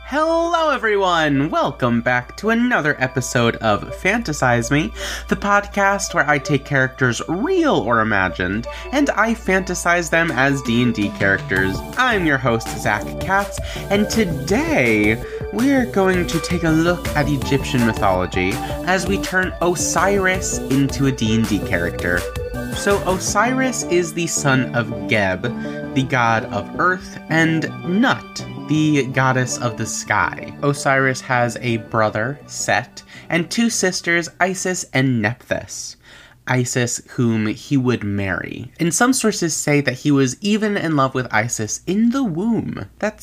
Hello everyone! Welcome back to another episode of Fantasize Me, the podcast where I take characters real or imagined, and I fantasize them as D&D characters. I'm your host, Zach Katz, and today we're going to take a look at Egyptian mythology as we turn Osiris into a D&D character. So Osiris is the son of Geb, the god of earth, and Nut, the goddess of the sky. Osiris has a brother, Set, and two sisters, Isis and Nephthys. Isis, whom he would marry. And some sources say that he was even in love with Isis in the womb. That's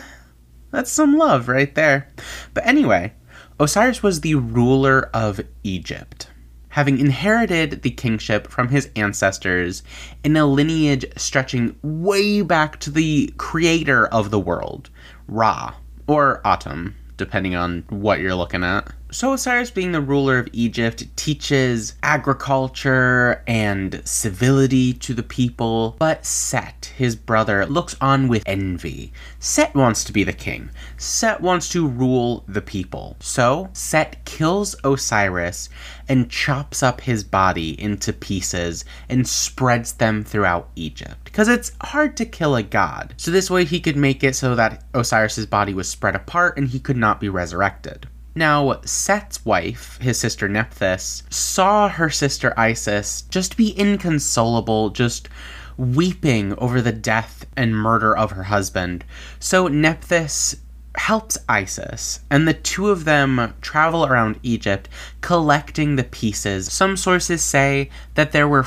some love right there. But anyway, Osiris was the ruler of Egypt, having inherited the kingship from his ancestors in a lineage stretching way back to the creator of the world, Ra, or Atum, depending on what you're looking at. So Osiris, being the ruler of Egypt, teaches agriculture and civility to the people, but Set, his brother, looks on with envy. Set wants to be the king. Set wants to rule the people. So Set kills Osiris and chops up his body into pieces and spreads them throughout Egypt, because it's hard to kill a god. So this way he could make it so that Osiris's body was spread apart and he could not be resurrected. Now, Set's wife, his sister Nephthys, saw her sister Isis just be inconsolable, just weeping over the death and murder of her husband. So Nephthys helps Isis, and the two of them travel around Egypt collecting the pieces. Some sources say that there were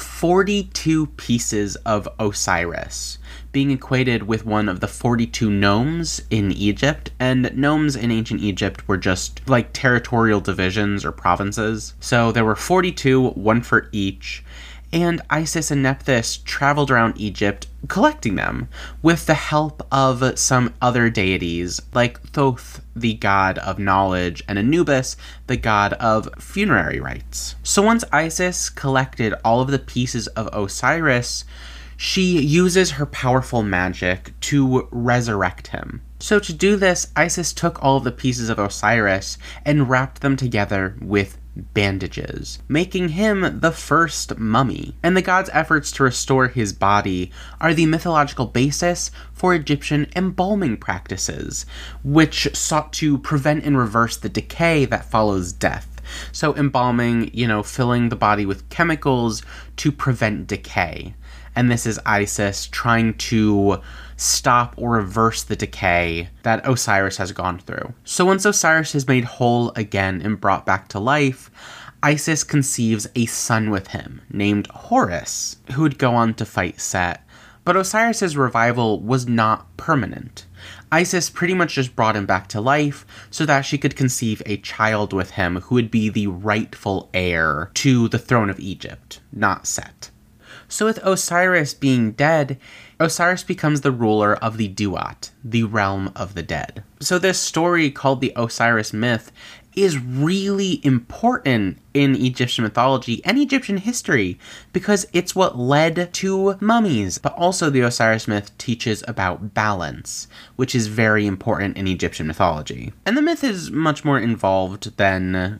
42 pieces of Osiris, being equated with one of the 42 nomes in Egypt, and nomes in ancient Egypt were just like territorial divisions or provinces. So there were 42, one for each, and Isis and Nephthys traveled around Egypt collecting them with the help of some other deities like Thoth, the god of knowledge, and Anubis, the god of funerary rites. So once Isis collected all of the pieces of Osiris, she uses her powerful magic to resurrect him. So to do this, Isis took all of the pieces of Osiris and wrapped them together with bandages, making him the first mummy. And the god's efforts to restore his body are the mythological basis for Egyptian embalming practices, which sought to prevent and reverse the decay that follows death. So embalming, filling the body with chemicals to prevent decay. And this is Isis trying to stop or reverse the decay that Osiris has gone through. So once Osiris is made whole again and brought back to life, Isis conceives a son with him named Horus, who would go on to fight Set. But Osiris's revival was not permanent. Isis pretty much just brought him back to life so that she could conceive a child with him who would be the rightful heir to the throne of Egypt, not Set. So with Osiris being dead, Osiris becomes the ruler of the Duat, the realm of the dead. So this story called the Osiris myth is really important in Egyptian mythology and Egyptian history because it's what led to mummies. But also the Osiris myth teaches about balance, which is very important in Egyptian mythology. And the myth is much more involved than,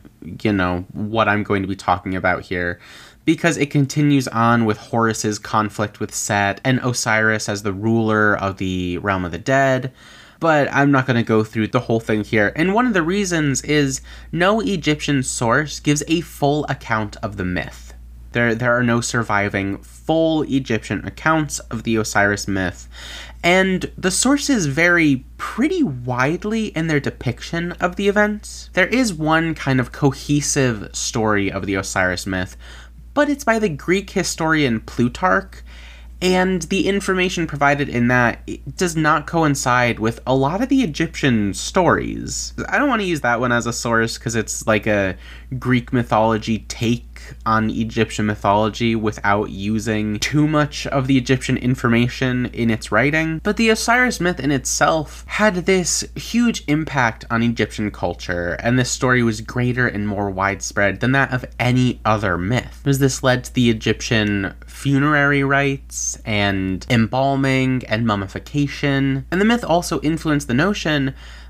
what I'm going to be talking about here, because it continues on with Horus's conflict with Set and Osiris as the ruler of the realm of the dead. But I'm not going to go through the whole thing here. And one of the reasons is no Egyptian source gives a full account of the myth. There are no surviving full Egyptian accounts of the Osiris myth. And the sources vary pretty widely in their depiction of the events. There is one kind of cohesive story of the Osiris myth, but it's by the Greek historian Plutarch, and the information provided in that does not coincide with a lot of the Egyptian stories. I don't want to use that one as a source because it's like a Greek mythology take on Egyptian mythology without using too much of the Egyptian information in its writing. But the Osiris myth in itself had this huge impact on Egyptian culture, and this story was greater and more widespread than that of any other myth. Because this led to the Egyptian funerary rites and embalming and mummification. And the myth also influenced the notion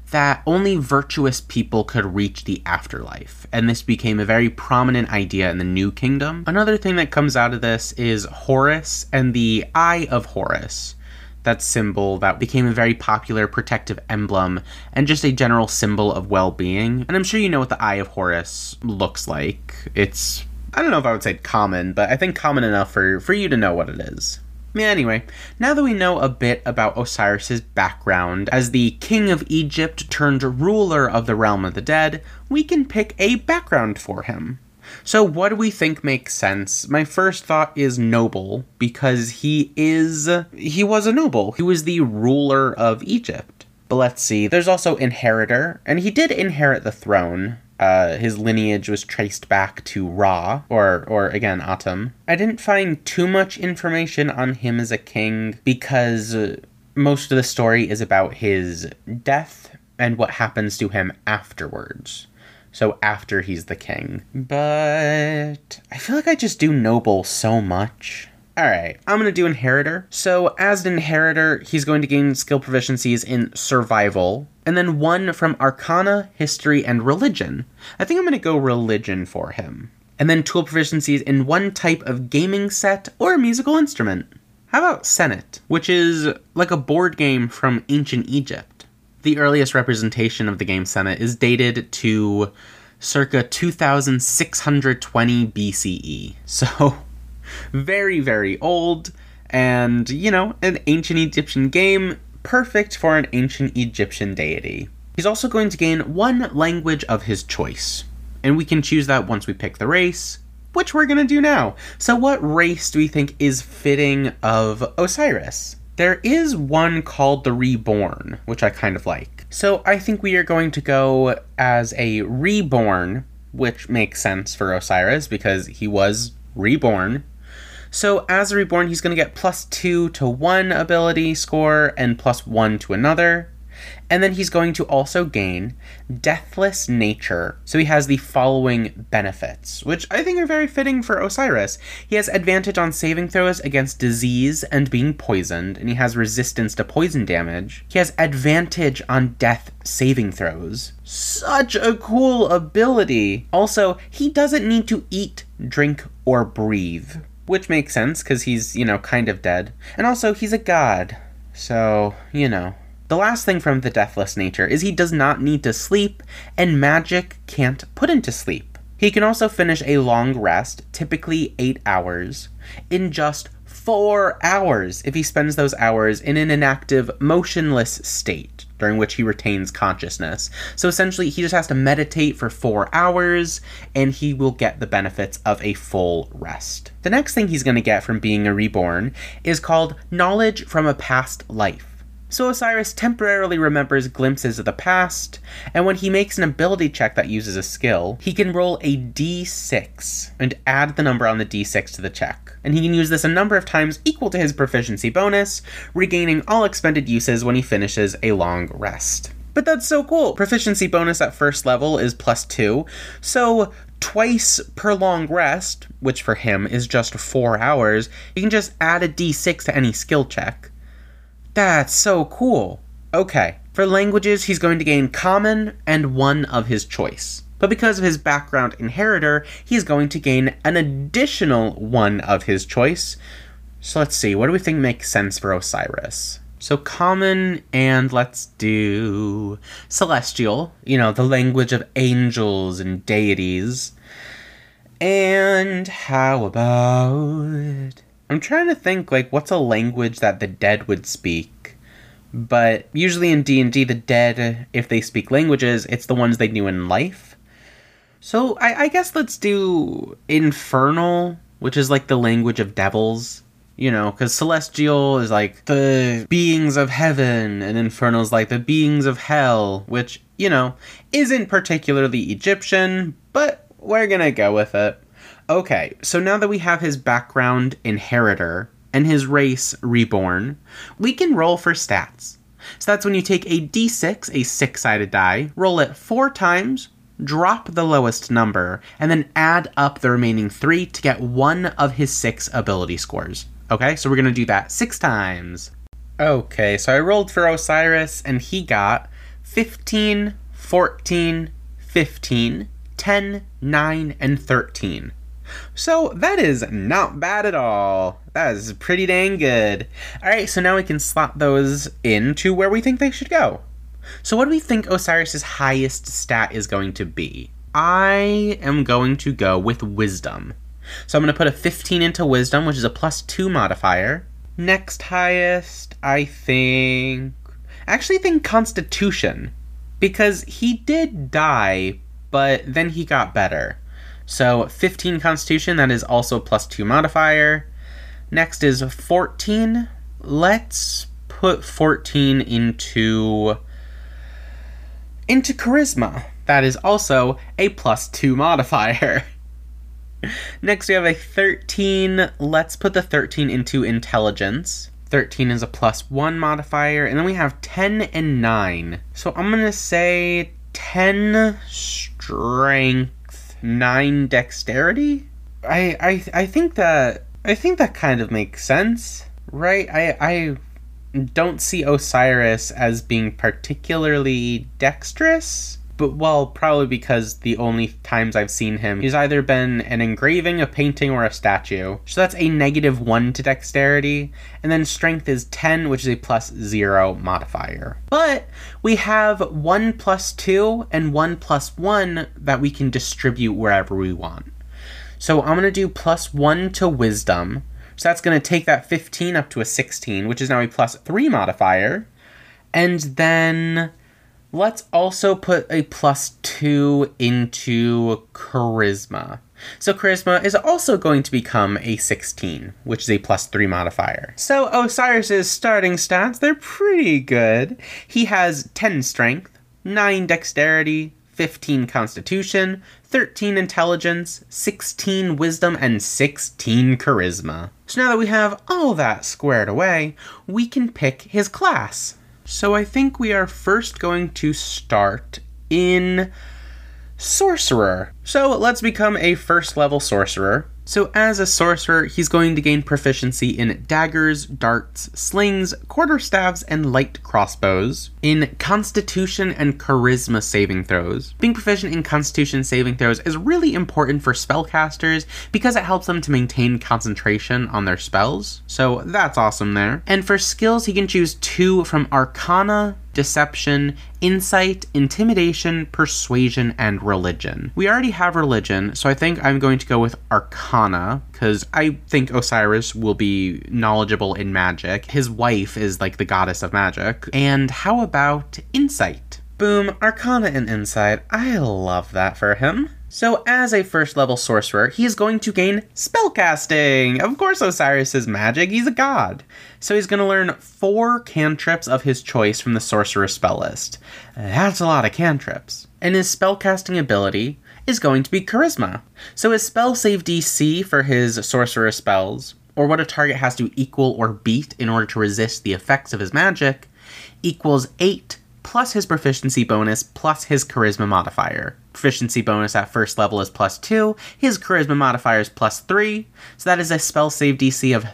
that only virtuous people could reach the afterlife, and this became a very prominent idea in the New Kingdom. Another thing that comes out of this is Horus and the Eye of Horus. That symbol that became a very popular protective emblem and just a general symbol of well-being. And I'm sure you know what the Eye of Horus looks like. It's, I don't know if I would say common, but I think common enough for you to know what it is. Anyway, now that we know a bit about Osiris's background as the king of Egypt turned ruler of the realm of the dead, we can pick a background for him. So what do we think makes sense? My first thought is noble, because he was a noble. He was the ruler of Egypt. But let's see, there's also inheritor, and he did inherit the throne. His lineage was traced back to Ra, or again, Atum. I didn't find too much information on him as a king, because most of the story is about his death and what happens to him afterwards. So after he's the king. But I feel like I just do noble so much. Alright, I'm going to do inheritor. So as an inheritor, he's going to gain skill proficiencies in survival, and then 1 from arcana, history, and religion. I think I'm going to go religion for him. And then tool proficiencies in 1 type of gaming set or musical instrument. How about Senet, which is like a board game from ancient Egypt. The earliest representation of the game Senet is dated to circa 2620 BCE. So, very, very old, and, an ancient Egyptian game, perfect for an ancient Egyptian deity. He's also going to gain 1 language of his choice, and we can choose that once we pick the race, which we're going to do now. So what race do we think is fitting of Osiris? There is one called the Reborn, which I kind of like. So I think we are going to go as a Reborn, which makes sense for Osiris because he was reborn. So as a Reborn, he's going to get +2 to 1 ability score and +1 to another. And then he's going to also gain Deathless Nature. So he has the following benefits, which I think are very fitting for Osiris. He has advantage on saving throws against disease and being poisoned, and he has resistance to poison damage. He has advantage on death saving throws. Such a cool ability. Also, he doesn't need to eat, drink, or breathe, which makes sense because he's, kind of dead. And also, he's a god, so, The last thing from the Deathless Nature is he does not need to sleep, and magic can't put him to sleep. He can also finish a long rest, typically 8 hours, in just 4 hours if he spends those hours in an inactive, motionless state, during which he retains consciousness. So essentially, he just has to meditate for 4 hours, and he will get the benefits of a full rest. The next thing he's going to get from being a Reborn is called Knowledge from a Past Life. So Osiris temporarily remembers glimpses of the past, and when he makes an ability check that uses a skill, he can roll a d6 and add the number on the d6 to the check. And he can use this a number of times equal to his proficiency bonus, regaining all expended uses when he finishes a long rest. But that's so cool! Proficiency bonus at first level is +2, so twice per long rest, which for him is just 4 hours, you can just add a d6 to any skill check. That's so cool. Okay, for languages, he's going to gain Common and 1 of his choice. But because of his background inheritor, he's going to gain an additional 1 of his choice. So let's see, what do we think makes sense for Osiris? So Common, and let's do Celestial, the language of angels and deities. And how about... I'm trying to think, what's a language that the dead would speak? But usually in D&D, the dead, if they speak languages, it's the ones they knew in life. So I guess let's do Infernal, which is the language of devils. Because Celestial is the beings of heaven, and Infernal is the beings of hell, which, isn't particularly Egyptian, but we're gonna go with it. Okay, so now that we have his background inheritor and his race Reborn, we can roll for stats. So that's when you take a d6, a 6-sided die, roll it 4 times, drop the lowest number, and then add up the remaining 3 to get 1 of his 6 ability scores. Okay, so we're going to do that 6 times. Okay, so I rolled for Osiris, and he got 15, 14, 15, 10, 9, and 13. So that is not bad at all. That is pretty dang good. Alright, so now we can slot those into where we think they should go. So what do we think Osiris's highest stat is going to be? I am going to go with Wisdom. So I'm going to put a 15 into Wisdom, which is a +2 modifier. Next highest, I actually think Constitution, because he did die, but then he got better. So 15 Constitution, that is also a +2 modifier. Next is 14. Let's put 14 into Charisma. That is also a +2 modifier. Next we have a 13. Let's put the 13 into Intelligence. 13 is a +1 modifier. And then we have 10 and 9. So I'm going to say 10 Strength, 9 Dexterity? I think that kind of makes sense, right? I don't see Osiris as being particularly dexterous, but probably because the only times I've seen him, he's either been an engraving, a painting, or a statue. So that's a -1 to dexterity, and then strength is 10, which is a +0 modifier. But we have 1 +2 and 1 +1 that we can distribute wherever we want. So I'm going to do +1 to Wisdom. So that's going to take that 15 up to a 16, which is now a +3 modifier. And then let's also put a +2 into Charisma. So Charisma is also going to become a 16, which is a +3 modifier. So Osiris's starting stats, they're pretty good. He has 10 Strength, 9 Dexterity, 15 Constitution, 13 Intelligence, 16 Wisdom, and 16 Charisma. So now that we have all that squared away, we can pick his class. So I think we are first going to start in Sorcerer. So let's become a first level Sorcerer. So as a Sorcerer, he's going to gain proficiency in daggers, darts, slings, quarterstaffs, and light crossbows, in Constitution and Charisma saving throws. Being proficient in Constitution saving throws is really important for spellcasters because it helps them to maintain concentration on their spells. So that's awesome there. And for skills, he can choose 2 from Arcana, Deception, Insight, Intimidation, Persuasion, and Religion. We already have Religion, so I think I'm going to go with Arcana, because I think Osiris will be knowledgeable in magic. His wife is like the goddess of magic. And how about Insight? Boom, Arcana and Insight. I love that for him. So as a first level sorcerer, he is going to gain spellcasting. Of course Osiris is magic, he's a god. So he's going to learn 4 cantrips of his choice from the sorcerer spell list. That's a lot of cantrips. And his spellcasting ability is going to be Charisma. So his spell save DC for his sorcerer spells, or what a target has to equal or beat in order to resist the effects of his magic, equals 8 plus his proficiency bonus plus his charisma modifier. Proficiency bonus at first level is +2, his charisma modifier is +3, so that is a spell save DC of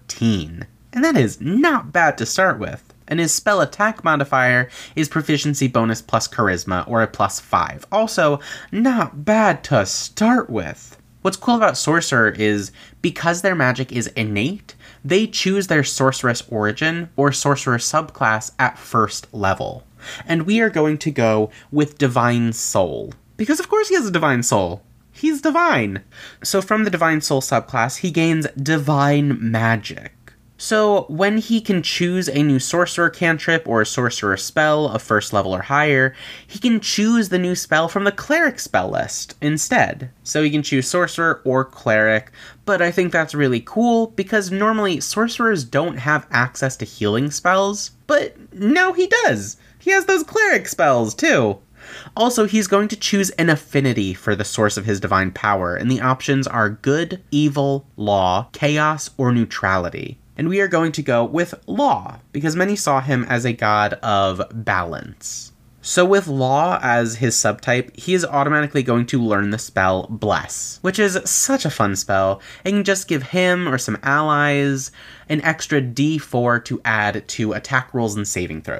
13. And that is not bad to start with. And his spell attack modifier is proficiency bonus plus charisma, or a +5. Also, not bad to start with. What's cool about Sorcerer is, because their magic is innate, they choose their Sorceress origin or Sorcerer subclass at first level. And we are going to go with Divine Soul. Because of course he has a Divine Soul. He's divine. So from the Divine Soul subclass, he gains Divine Magic. So when he can choose a new Sorcerer cantrip or a Sorcerer spell of first level or higher, he can choose the new spell from the Cleric spell list instead. So he can choose Sorcerer or Cleric, but I think that's really cool because normally Sorcerers don't have access to healing spells, but now he does. He has those Cleric spells too. Also, he's going to choose an affinity for the source of his divine power, and the options are good, evil, law, chaos, or neutrality. And we are going to go with Law, because many saw him as a god of balance. So with Law as his subtype, he is automatically going to learn the spell Bless, which is such a fun spell. It can just give him or some allies an extra D4 to add to attack rolls and saving throws.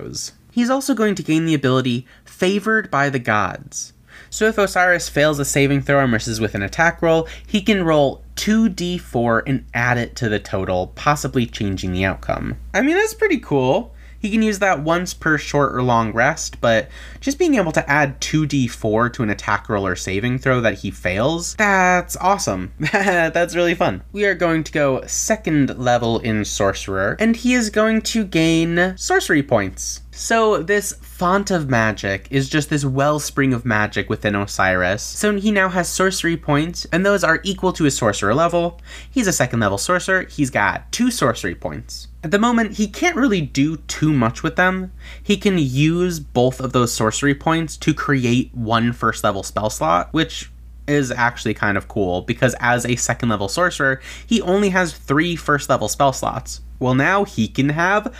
He's also going to gain the ability Favored by the Gods. So if Osiris fails a saving throw or misses with an attack roll, he can roll 2d4 and add it to the total, possibly changing the outcome. I mean, that's pretty cool. He can use that once per short or long rest, but just being able to add 2d4 to an attack roll or saving throw that he fails, that's awesome. That's really fun. We are going to go 2nd level in Sorcerer, and he is going to gain sorcery points. So this font of magic is just this wellspring of magic within Osiris. So he now has sorcery points, and those are equal to his sorcerer level. He's a 2nd level sorcerer. He's got 2 sorcery points. At the moment, he can't really do too much with them. He can use both of those sorcery points to create 1 1st level spell slot, which is actually kind of cool, because as a 2nd level sorcerer, he only has 3 1st level spell slots. Well, now he can have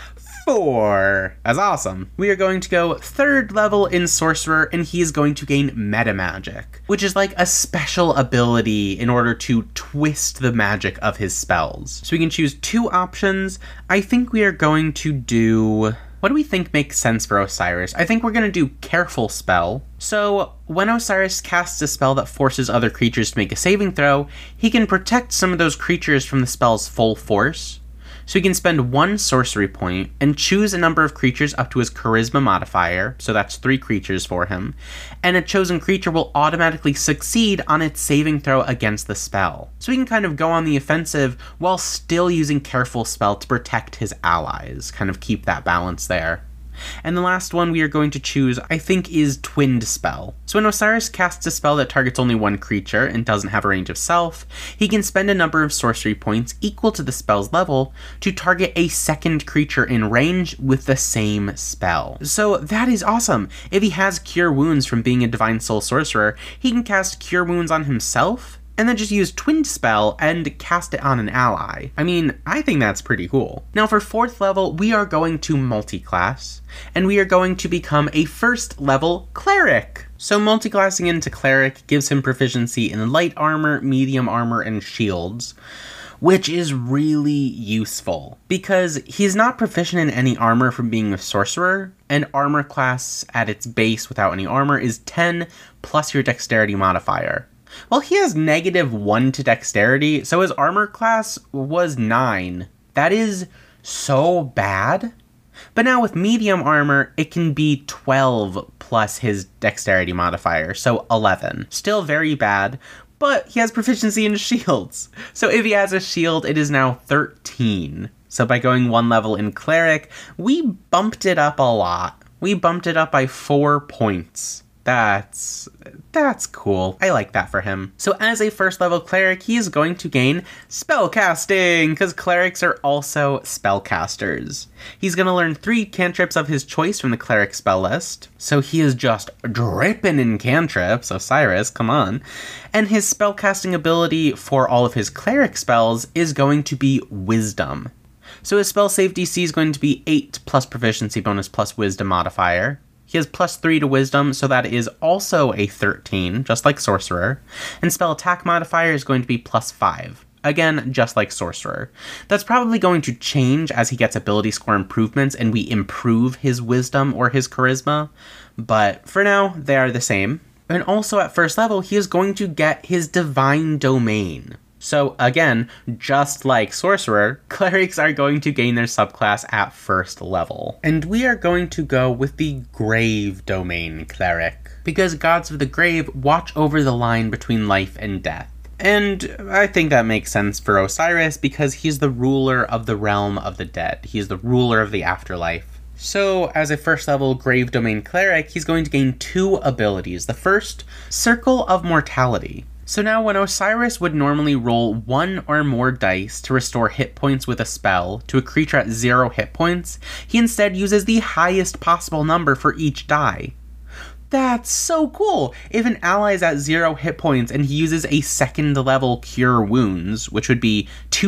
4. That's awesome. We are going to go 3rd level in Sorcerer, and he is going to gain Meta Magic, which is like a special ability in order to twist the magic of his spells. So we can choose 2 options. I think we are going to do... What do we think makes sense for Osiris? I think we're going to do Careful Spell. So when Osiris casts a spell that forces other creatures to make a saving throw, he can protect some of those creatures from the spell's full force. So he can spend 1 sorcery point and choose a number of creatures up to his charisma modifier, so that's 3 creatures for him, and a chosen creature will automatically succeed on its saving throw against the spell. So he can kind of go on the offensive while still using Careful Spell to protect his allies, kind of keep that balance there. And the last one we are going to choose, I think, is Twinned Spell. So when Osiris casts a spell that targets only 1 creature and doesn't have a range of self, he can spend a number of sorcery points equal to the spell's level to target a 2nd creature in range with the same spell. So that is awesome. If he has Cure Wounds from being a Divine Soul Sorcerer, he can cast Cure Wounds on himself, and then just use Twinned Spell and cast it on an ally. I mean, I think that's pretty cool. Now for 4th level, we are going to multi-class, and we are going to become a 1st level Cleric. So multi-classing into Cleric gives him proficiency in light armor, medium armor, and shields, which is really useful, because he's not proficient in any armor from being a sorcerer, and armor class at its base without any armor is 10 plus your dexterity modifier. Well, he has -1 to dexterity, so his armor class was 9. That is so bad. But now with medium armor, it can be 12 plus his dexterity modifier, so 11. Still very bad, but he has proficiency in shields. So if he has a shield, it is now 13. So by going 1 level in Cleric, we bumped it up a lot. We bumped it up by 4 points. That's cool. I like that for him. So as a 1st level Cleric, he is going to gain Spellcasting, because Clerics are also spellcasters. He's going to learn 3 cantrips of his choice from the Cleric spell list. So he is just dripping in cantrips. Osiris, come on. And his spellcasting ability for all of his Cleric spells is going to be Wisdom. So his spell save DC is going to be 8 plus proficiency bonus plus Wisdom modifier. He has +3 to Wisdom, so that is also a 13, just like Sorcerer. And spell attack modifier is going to be +5. Again, just like Sorcerer. That's probably going to change as he gets ability score improvements and we improve his Wisdom or his Charisma, but for now, they are the same. And also at 1st level, he is going to get his Divine Domain. So again, just like Sorcerer, Clerics are going to gain their subclass at 1st level. And we are going to go with the Grave Domain Cleric, because Gods of the Grave watch over the line between life and death. And I think that makes sense for Osiris, because he's the ruler of the realm of the dead. He's the ruler of the afterlife. So as a 1st level Grave Domain Cleric, he's going to gain 2 abilities. The first, Circle of Mortality. So now when Osiris would normally roll 1 or more dice to restore hit points with a spell to a creature at 0 hit points, he instead uses the highest possible number for each die. That's so cool! If an ally is at 0 hit points and he uses a 2nd level Cure Wounds, which would be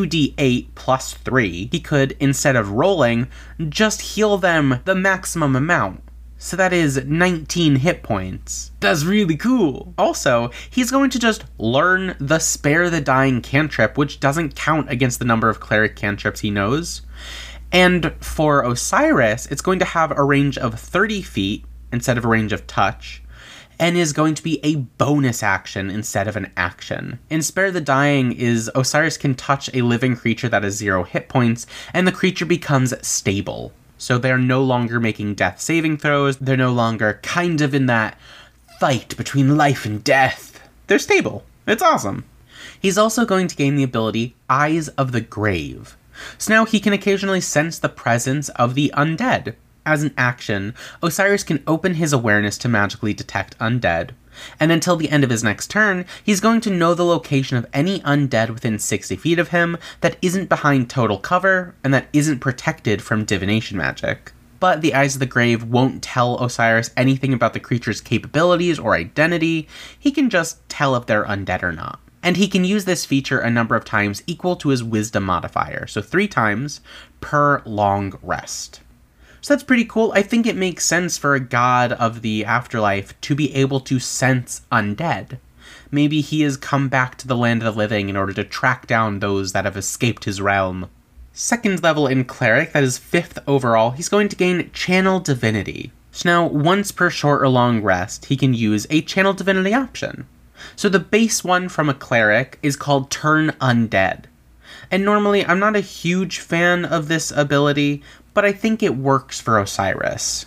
2d8 plus 3, he could, instead of rolling, just heal them the maximum amount. So that is 19 hit points. That's really cool. Also, he's going to just learn the Spare the Dying cantrip, which doesn't count against the number of Cleric cantrips he knows. And for Osiris, it's going to have a range of 30 feet instead of a range of touch, and is going to be a bonus action instead of an action. In Spare the Dying is Osiris can touch a living creature that has 0 hit points, and the creature becomes stable. So they're no longer making death saving throws, they're no longer kind of in that fight between life and death. They're stable. It's awesome. He's also going to gain the ability Eyes of the Grave. So now he can occasionally sense the presence of the undead. As an action, Osiris can open his awareness to magically detect undead, and until the end of his next turn, he's going to know the location of any undead within 60 feet of him that isn't behind total cover and that isn't protected from divination magic. But the Eyes of the Grave won't tell Osiris anything about the creature's capabilities or identity. He can just tell if they're undead or not. And he can use this feature a number of times equal to his Wisdom modifier, so 3 times per long rest. So that's pretty cool. I think it makes sense for a god of the afterlife to be able to sense undead. Maybe he has come back to the land of the living in order to track down those that have escaped his realm. 2nd level in Cleric, that is 5th overall, he's going to gain Channel Divinity. So now, once per short or long rest, he can use a Channel Divinity option. So the base one from a Cleric is called Turn Undead. And normally, I'm not a huge fan of this ability, but I think it works for Osiris.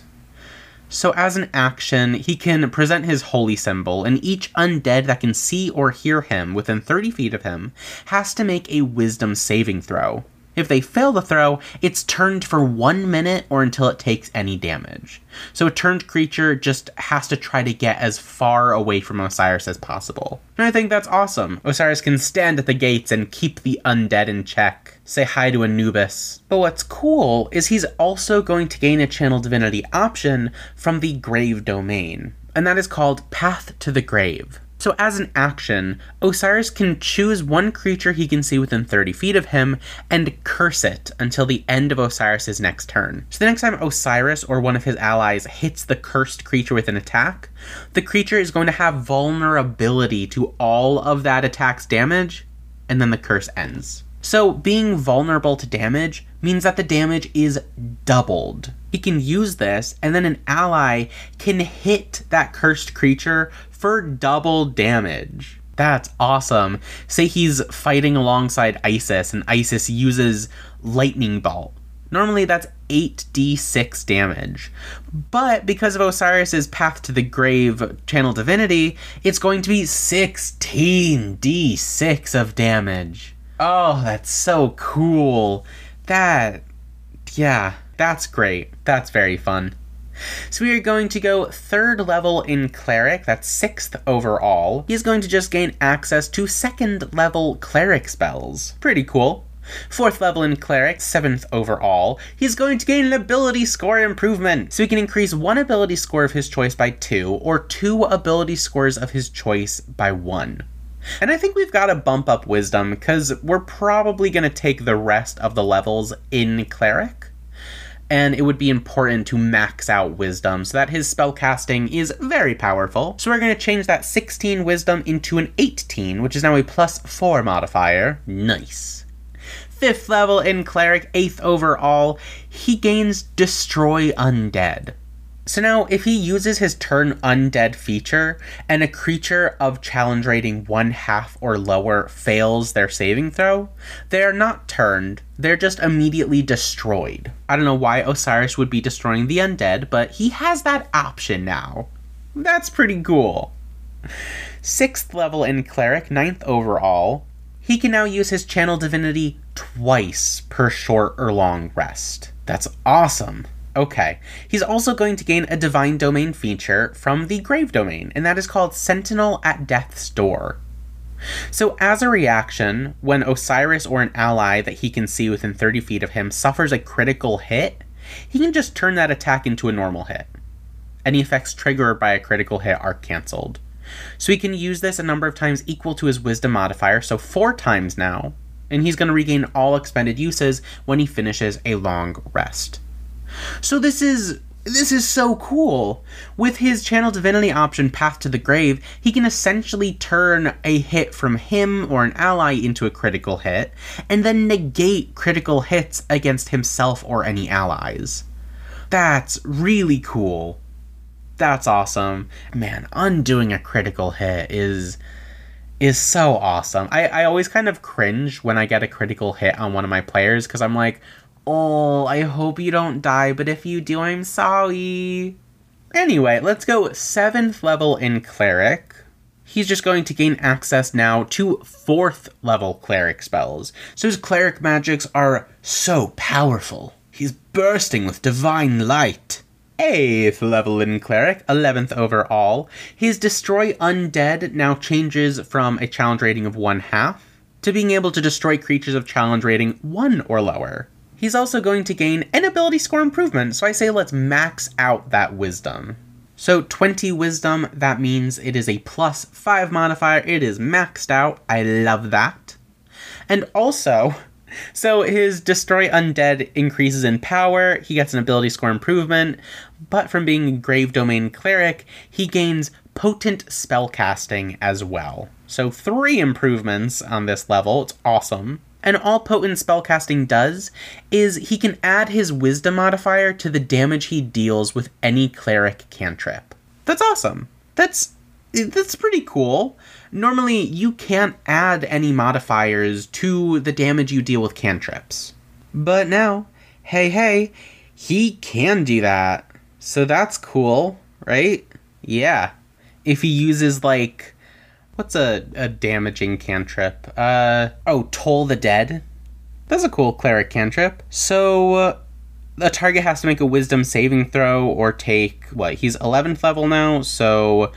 So as an action, he can present his holy symbol, and each undead that can see or hear him within 30 feet of him has to make a Wisdom saving throw. If they fail the throw, it's turned for 1 minute or until it takes any damage. So a turned creature just has to try to get as far away from Osiris as possible. And I think that's awesome. Osiris can stand at the gates and keep the undead in check. Say hi to Anubis. But what's cool is he's also going to gain a Channel Divinity option from the Grave Domain, and that is called Path to the Grave. So as an action, Osiris can choose one creature he can see within 30 feet of him and curse it until the end of Osiris' next turn. So the next time Osiris or one of his allies hits the cursed creature with an attack, the creature is going to have vulnerability to all of that attack's damage, and then the curse ends. So being vulnerable to damage means that the damage is doubled. He can use this, and then an ally can hit that cursed creature for double damage. That's awesome. Say he's fighting alongside Isis, and Isis uses Lightning Bolt. Normally that's 8d6 damage. But because of Osiris' Path to the Grave Channel Divinity, it's going to be 16d6 of damage. Oh, that's so cool. That's great. That's very fun. So we are going to go 3rd level in Cleric, that's 6th overall. He's going to just gain access to 2nd level Cleric spells. Pretty cool. 4th level in Cleric, 7th overall. He's going to gain an ability score improvement. So he can increase 1 ability score of his choice by 2, or 2 ability scores of his choice by 1. And I think we've got to bump up Wisdom, because we're probably going to take the rest of the levels in Cleric, and it would be important to max out Wisdom so that his spellcasting is very powerful. So we're going to change that 16 Wisdom into an 18, which is now a +4 modifier. Nice. 5th level in Cleric, 8th overall, he gains Destroy Undead. So now, if he uses his Turn Undead feature, and a creature of challenge rating 1/2 or lower fails their saving throw, they are not turned, they're just immediately destroyed. I don't know why Osiris would be destroying the undead, but he has that option now. That's pretty cool. 6th level in Cleric, 9th overall, he can now use his Channel Divinity twice per short or long rest. That's awesome. Okay, he's also going to gain a Divine Domain feature from the Grave Domain, and that is called Sentinel at Death's Door. So as a reaction, when Osiris or an ally that he can see within 30 feet of him suffers a critical hit, he can just turn that attack into a normal hit. Any effects triggered by a critical hit are cancelled. So he can use this a number of times equal to his Wisdom modifier, so 4 times now, and he's going to regain all expended uses when he finishes a long rest. So this is This is so cool! With his Channel Divinity option, Path to the Grave, he can essentially turn a hit from him or an ally into a critical hit, and then negate critical hits against himself or any allies. That's really cool. That's awesome. Man, undoing a critical hit is so awesome. I always kind of cringe when I get a critical hit on one of my players, because I'm like, oh, I hope you don't die, but if you do, I'm sorry. Anyway, let's go 7th level in Cleric. He's just going to gain access now to 4th level Cleric spells. So his Cleric magics are so powerful. He's bursting with divine light. 8th level in Cleric, 11th overall. His Destroy Undead now changes from a challenge rating of 1/2 to being able to destroy creatures of challenge rating 1 or lower. He's also going to gain an ability score improvement, so I say let's max out that wisdom. So 20 wisdom, that means it is a +5 modifier. It is maxed out. I love that. And also, so his Destroy Undead increases in power, he gets an ability score improvement, but from being a Grave Domain Cleric, he gains Potent Spellcasting as well. So 3 improvements on this level. It's awesome. And all Potent Spellcasting does is he can add his Wisdom modifier to the damage he deals with any Cleric cantrip. That's awesome. That's pretty cool. Normally, you can't add any modifiers to the damage you deal with cantrips. But now, hey, he can do that. So that's cool, right? Yeah. If he uses, like, what's a damaging cantrip? Toll the Dead. That's a cool Cleric cantrip. So, the target has to make a Wisdom saving throw or take, he's 11th level now, so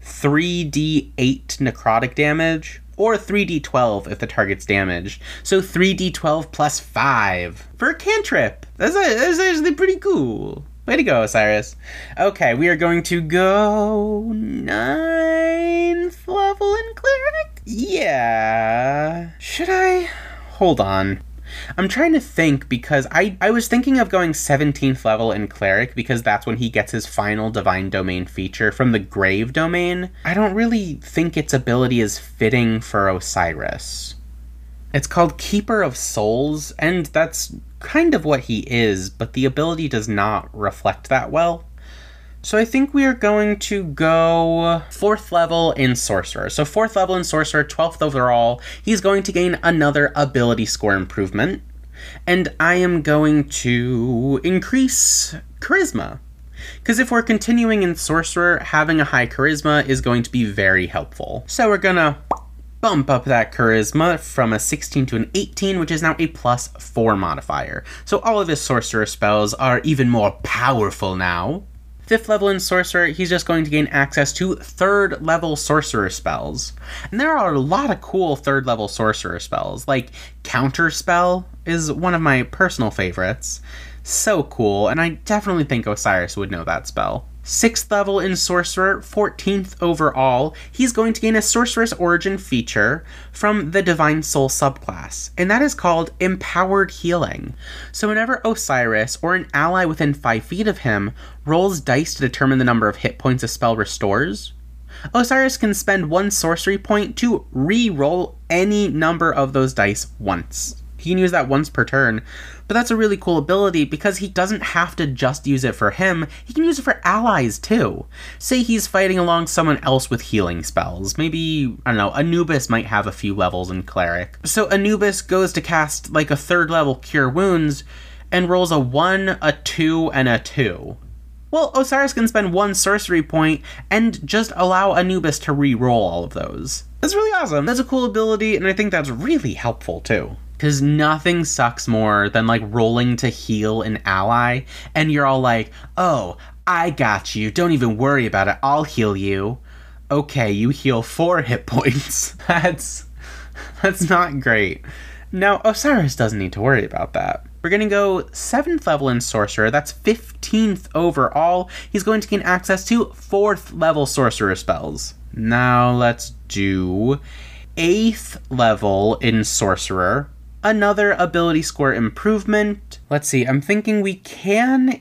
3d8 necrotic damage, or 3d12 if the target's damaged. So 3d12 plus 5 for a cantrip. That's actually pretty cool. Way to go, Osiris. Okay, we are going to go 9th level in Cleric? Yeah. Should I? Hold on. I'm trying to think, because I was thinking of going 17th level in Cleric, because that's when he gets his final Divine Domain feature from the Grave Domain. I don't really think its ability is fitting for Osiris. It's called Keeper of Souls, and that's kind of what he is, but the ability does not reflect that well. So I think we are going to go 4th level in Sorcerer. So 4th level in Sorcerer, 12th overall. He's going to gain another ability score improvement. And I am going to increase Charisma. Because if we're continuing in Sorcerer, having a high Charisma is going to be very helpful. So we're going to bump up that Charisma from a 16 to an 18, which is now a +4 modifier. So all of his Sorcerer spells are even more powerful now. 5th level in Sorcerer, he's just going to gain access to 3rd level Sorcerer spells. And there are a lot of cool 3rd level Sorcerer spells, like Counter Spell is one of my personal favorites. So cool, and I definitely think Osiris would know that spell. 6th level in Sorcerer, 14th overall, he's going to gain a Sorcerer's Origin feature from the Divine Soul subclass, and that is called Empowered Healing. So whenever Osiris, or an ally within 5 feet of him, rolls dice to determine the number of hit points a spell restores, Osiris can spend 1 sorcery point to re-roll any number of those dice once. He can use that once per turn, but that's a really cool ability because he doesn't have to just use it for him, he can use it for allies too. Say he's fighting along someone else with healing spells. Maybe, I don't know, Anubis might have a few levels in Cleric. So Anubis goes to cast like a 3rd level Cure Wounds and rolls a 1, a 2, and a 2. Well, Osiris can spend 1 sorcery point and just allow Anubis to re-roll all of those. That's really awesome. That's a cool ability, and I think that's really helpful too. Because nothing sucks more than, like, rolling to heal an ally, and you're all like, oh, I got you, don't even worry about it, I'll heal you. Okay, you heal 4 hit points. That's not great. Now, Osiris doesn't need to worry about that. We're going to go 7th level in Sorcerer, that's 15th overall. He's going to gain access to 4th level Sorcerer spells. Now let's do 8th level in Sorcerer. Another ability score improvement. Let's see, I'm thinking we can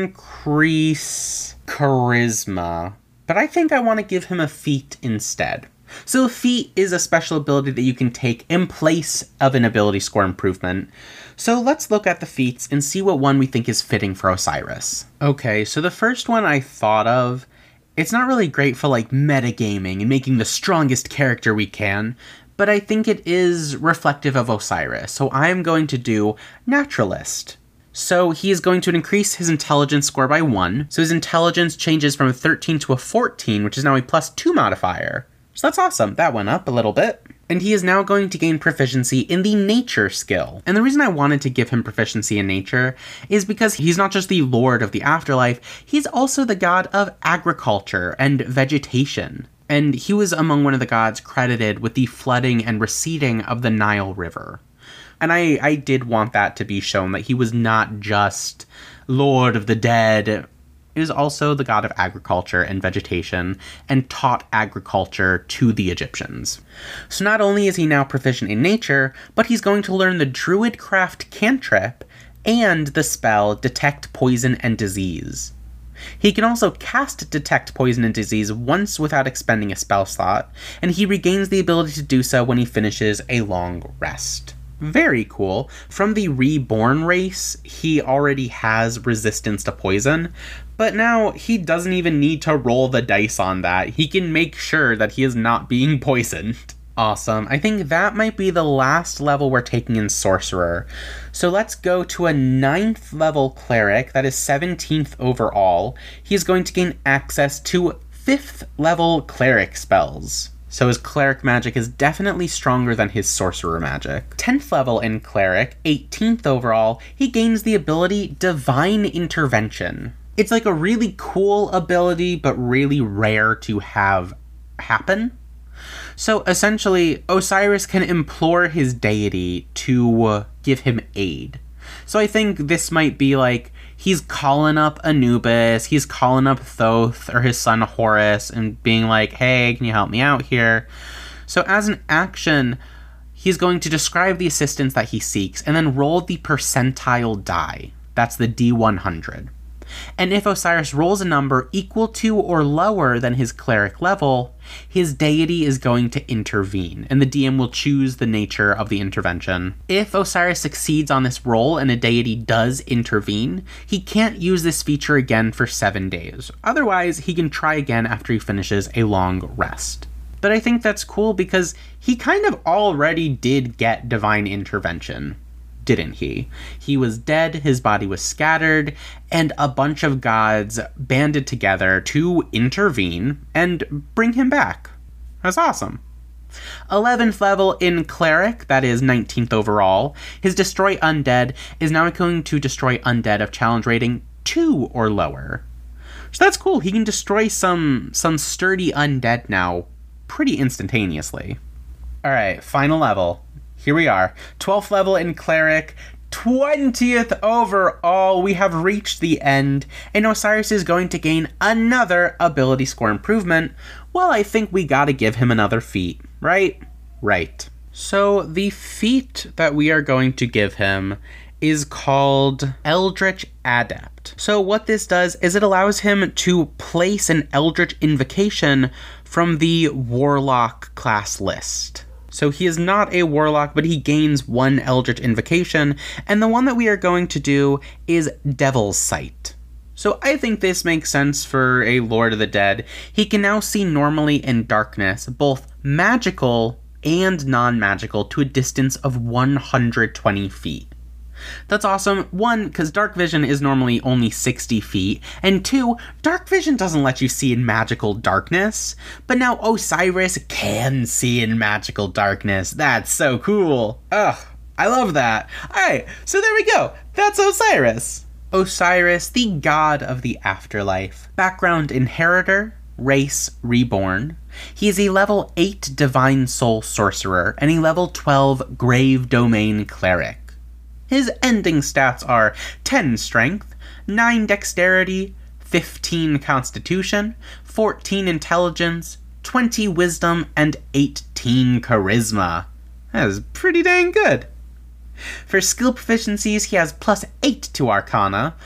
increase charisma, but I think I want to give him a feat instead. So a feat is a special ability that you can take in place of an ability score improvement. So let's look at the feats and see what one we think is fitting for Osiris. Okay, so the first one I thought of, it's not really great for like metagaming and making the strongest character we can, but I think it is reflective of Osiris, so I'm going to do Naturalist. So he is going to increase his intelligence score by 1, so his intelligence changes from a 13 to a 14, which is now a +2 modifier. So that's awesome, that went up a little bit. And he is now going to gain proficiency in the nature skill. And the reason I wanted to give him proficiency in nature is because he's not just the lord of the afterlife, he's also the god of agriculture and vegetation. And he was among one of the gods credited with the flooding and receding of the Nile River. And I did want that to be shown, that he was not just Lord of the Dead. He was also the god of agriculture and vegetation, and taught agriculture to the Egyptians. So not only is he now proficient in nature, but he's going to learn the Druidcraft cantrip and the spell Detect Poison and Disease. He can also cast Detect Poison and Disease once without expending a spell slot, and he regains the ability to do so when he finishes a long rest. Very cool. From the Reborn race, he already has resistance to poison, but now he doesn't even need to roll the dice on that. He can make sure that he is not being poisoned. Awesome. I think that might be the last level we're taking in Sorcerer. So let's go to a 9th level Cleric, that is 17th overall. He's going to gain access to 5th level Cleric spells. So his Cleric magic is definitely stronger than his Sorcerer magic. 10th level in Cleric, 18th overall, he gains the ability Divine Intervention. It's like a really cool ability, but really rare to have happen. So essentially, Osiris can implore his deity to give him aid. So I think this might be like, he's calling up Anubis, he's calling up Thoth or his son Horus and being like, hey, can you help me out here? So as an action, he's going to describe the assistance that he seeks and then roll the percentile die. That's the D100. And if Osiris rolls a number equal to or lower than his cleric level, his deity is going to intervene, and the DM will choose the nature of the intervention. If Osiris succeeds on this roll and a deity does intervene, he can't use this feature again for 7 days. Otherwise, he can try again after he finishes a long rest. But I think that's cool because he kind of already did get divine intervention, didn't he? He was dead, his body was scattered, and a bunch of gods banded together to intervene and bring him back. That's awesome. 11th level in Cleric, that is 19th overall, his Destroy Undead is now going to destroy undead of challenge rating 2 or lower. So that's cool, he can destroy some sturdy undead now pretty instantaneously. Alright, final level. Here we are, 12th level in Cleric, 20th overall. We have reached the end, and Osiris is going to gain another ability score improvement. Well, I think we gotta give him another feat, right? Right. So the feat that we are going to give him is called Eldritch Adept. So what this does is it allows him to place an Eldritch Invocation from the Warlock class list. So he is not a warlock, but he gains 1 Eldritch Invocation, and the one that we are going to do is Devil's Sight. So I think this makes sense for a Lord of the Dead. He can now see normally in darkness, both magical and non-magical, to a distance of 120 feet. That's awesome. 1, because dark vision is normally only 60 feet, and 2, dark vision doesn't let you see in magical darkness, but now Osiris can see in magical darkness. That's so cool. Ugh, I love that. Alright, so there we go. That's Osiris. Osiris, the god of the afterlife. Background: Inheritor, race Reborn. He is a level 8 Divine Soul Sorcerer and a level 12 Grave Domain Cleric. His ending stats are 10 Strength, 9 Dexterity, 15 Constitution, 14 Intelligence, 20 Wisdom, and 18 Charisma. That is pretty dang good. For skill proficiencies, he has +8 to Arcana,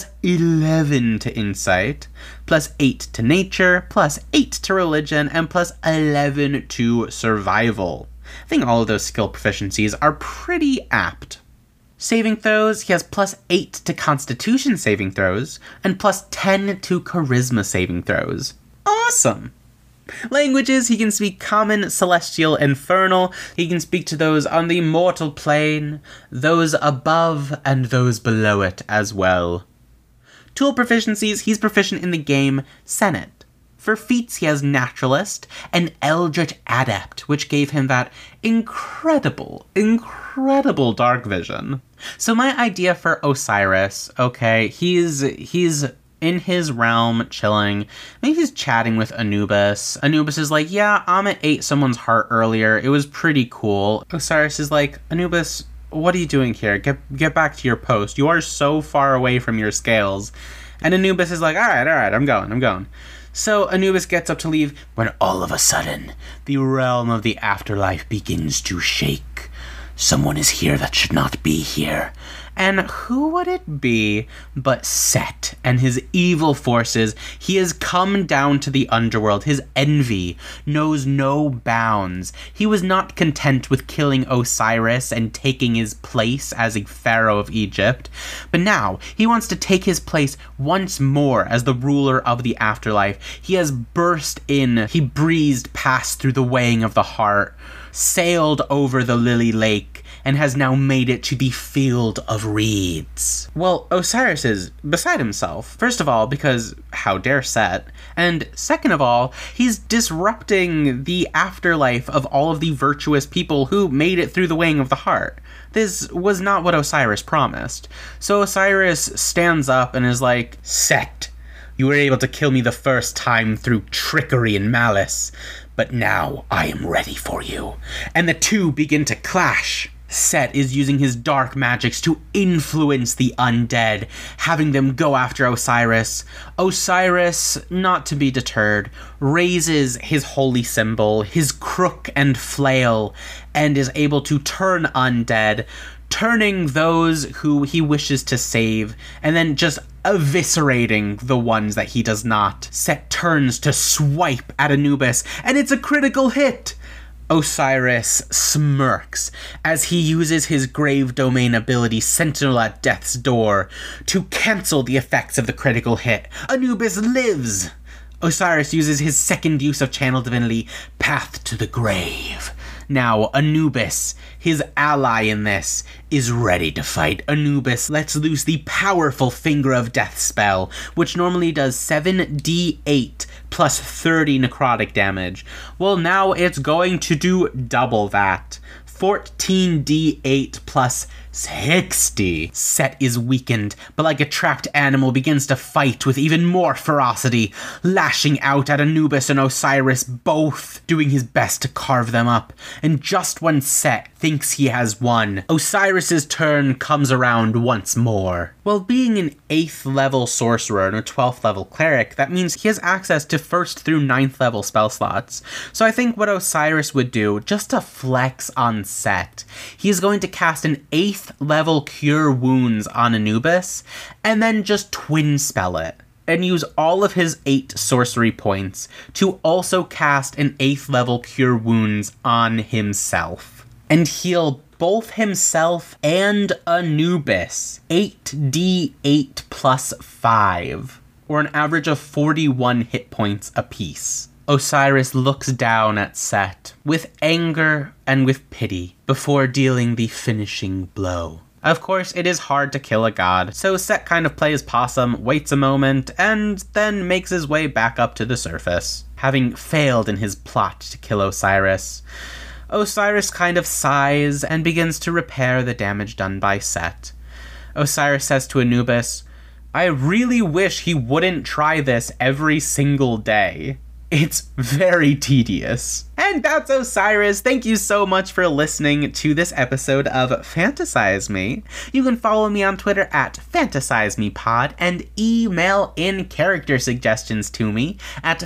+11 to Insight, +8 to Nature, +8 to Religion, and +11 to Survival. I think all of those skill proficiencies are pretty apt. Saving throws, he has +8 to Constitution saving throws, and +10 to Charisma saving throws. Awesome! Languages, he can speak Common, Celestial, Infernal. He can speak to those on the mortal plane, those above, and those below it as well. Tool proficiencies, he's proficient in the game Senate. For feats, he has Naturalist and Eldritch Adept, which gave him that incredible dark vision. So my idea for Osiris, okay, he's in his realm, chilling. Maybe he's chatting with Anubis. Anubis is like, yeah, Amit ate someone's heart earlier. It was pretty cool. Osiris is like, Anubis, what are you doing here? Get back to your post. You are so far away from your scales. And Anubis is like, all right, I'm going. So Anubis gets up to leave when all of a sudden, the realm of the afterlife begins to shake. Someone is here that should not be here. And who would it be but Set and his evil forces? He has come down to the underworld. His envy knows no bounds. He was not content with killing Osiris and taking his place as a pharaoh of Egypt, but now he wants to take his place once more as the ruler of the afterlife. He has burst in. He breezed past through the weighing of the heart, sailed over the lily lake, and has now made it to the field of reeds. Well, Osiris is beside himself. First of all, because how dare Set, and second of all, he's disrupting the afterlife of all of the virtuous people who made it through the weighing of the heart. This was not what Osiris promised. So Osiris stands up and is like, Set, you were able to kill me the first time through trickery and malice, but now I am ready for you. And the two begin to clash. Set is using his dark magics to influence the undead, having them go after Osiris. Osiris, not to be deterred, raises his holy symbol, his crook and flail, and is able to turn undead, turning those who he wishes to save, and then just eviscerating the ones that he does not. Set turns to swipe at Anubis, and it's a critical hit! Osiris smirks as he uses his Grave Domain ability Sentinel at Death's Door to cancel the effects of the critical hit. Anubis lives! Osiris uses his second use of Channel Divinity, Path to the Grave. Now, Anubis, his ally in this, is ready to fight. Anubis lets loose the powerful Finger of Death spell, which normally does 7d8 plus 30 necrotic damage. Well, now it's going to do double that. 14d8 plus 60. Set is weakened, but like a trapped animal begins to fight with even more ferocity, lashing out at Anubis and Osiris, both doing his best to carve them up. And just when Set thinks he has won, Osiris's turn comes around once more. Well, being an 8th level sorcerer and a 12th level cleric, that means he has access to 1st through 9th level spell slots. So I think what Osiris would do, just to flex on Set, he is going to cast an 8th level Cure Wounds on Anubis, and then just twin spell it, and use all of his 8 sorcery points to also cast an 8th level Cure Wounds on himself, and heal both himself and Anubis 8d8 plus 5, or an average of 41 hit points apiece. Osiris looks down at Set with anger and with pity before dealing the finishing blow. Of course, it is hard to kill a god, so Set kind of plays possum, waits a moment, and then makes his way back up to the surface, having failed in his plot to kill Osiris. Osiris kind of sighs and begins to repair the damage done by Set. Osiris says to Anubis, I really wish he wouldn't try this every single day. It's very tedious. And that's Osiris. Thank you so much for listening to this episode of Fantasize Me. You can follow me on Twitter at FantasizeMePod and email in character suggestions to me at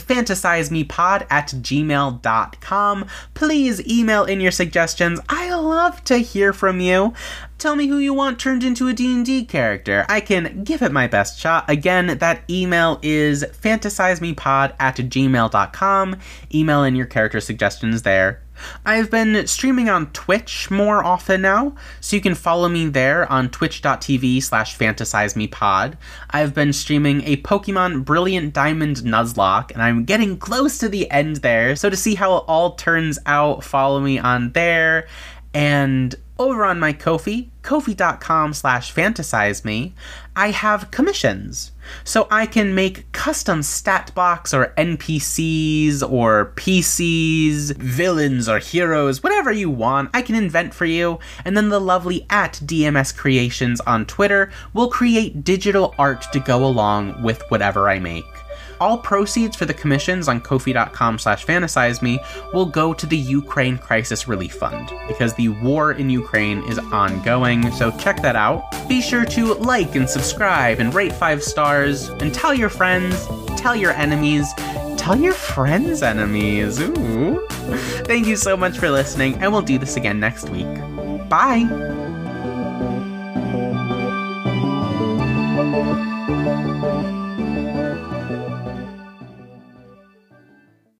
fantasizemepod@gmail.com. Please email in your suggestions. I love to hear from you. Tell me who you want turned into a D&D character. I can give it my best shot. Again, that email is fantasizemepod@gmail.com. Email in your character suggestions there. I've been streaming on Twitch more often now, so you can follow me there on twitch.tv/fantasizemepod. I've been streaming a Pokemon Brilliant Diamond Nuzlocke, and I'm getting close to the end there, so to see how it all turns out, follow me on there. And over on my Ko-fi, ko-fi.com/fantasizeme, I have commissions. So I can make custom stat blocks or NPCs or PCs, villains or heroes, whatever you want, I can invent for you. And then the lovely @DMS Creations on Twitter will create digital art to go along with whatever I make. All proceeds for the commissions on ko-fi.com/fantasizeme will go to the Ukraine Crisis Relief Fund, because the war in Ukraine is ongoing, so check that out. Be sure to like and subscribe and rate 5 stars, and tell your friends, tell your enemies, tell your friends' enemies. Ooh. Thank you so much for listening, and we'll do this again next week. Bye!